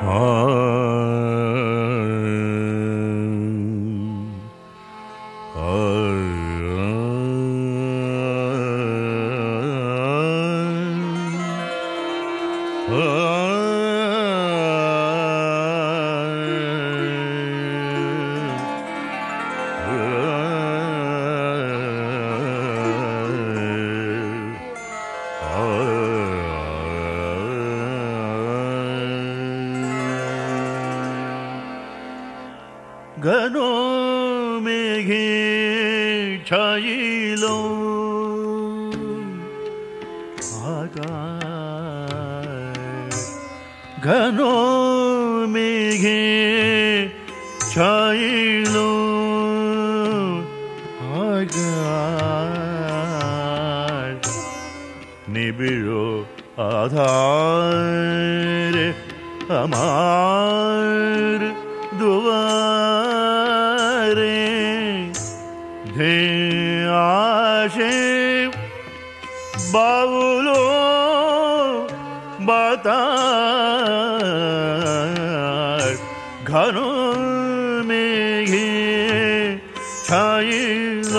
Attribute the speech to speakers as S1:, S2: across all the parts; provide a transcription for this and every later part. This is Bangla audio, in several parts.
S1: ঘন মেঘে ছাইল আকাশ, ঘন মেঘে ছাইল আকাশ, নিবিড় আধার আমার দুয়ারে ধেয়ে আসে বাউল বাতাস, ঘন মেঘে ছাইল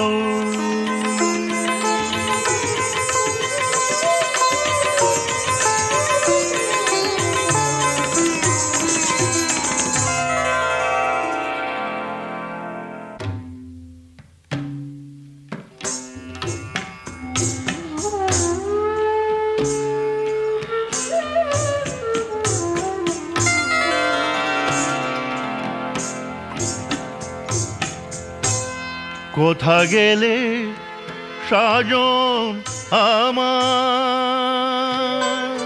S1: কোথা গেলে সাজন আমার,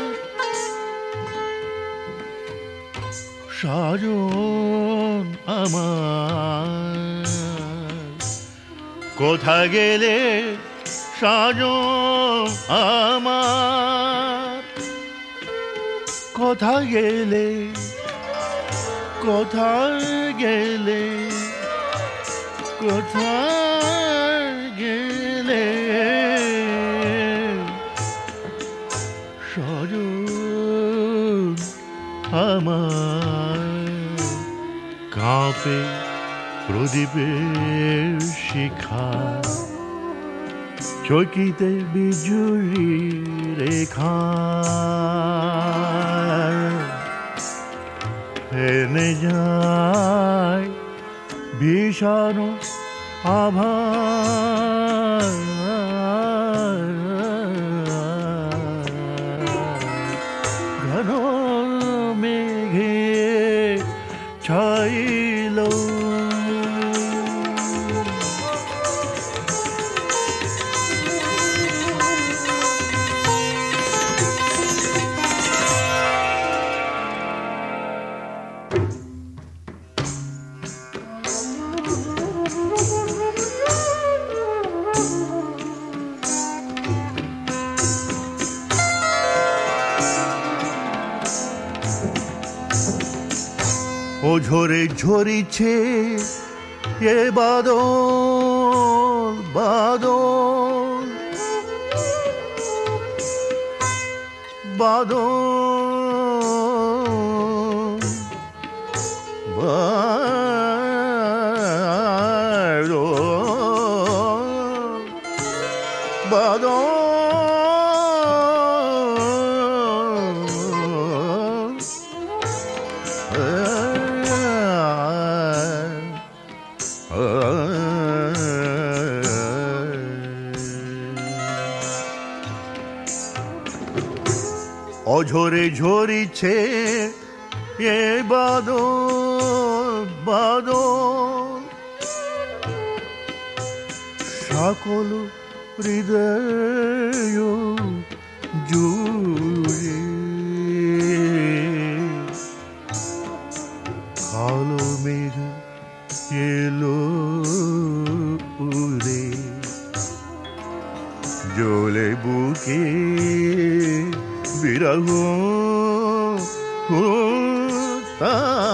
S1: সাজন আমার, কোথা গেলে সাজন আমার, কোথা গেলে, কোথা গেলে, কোথায় গেলে সজন আমার, কাঁপে প্রদীপের শিখা, চকিতে বিজুলি রেখা, ফেনে যায় ভীষণ আভার, ঘন মেঘে ছাইল ও ঝরে ঝরিছে এ বাদল, বাদল, বাদল, বাদল, বাদল, অঝরে ঝরিছে এ বাদল, বাদল, সকল হৃদয় জুড়ে কালো মেঘ এলো উড়ে, জ্বলে বুকে বিরহ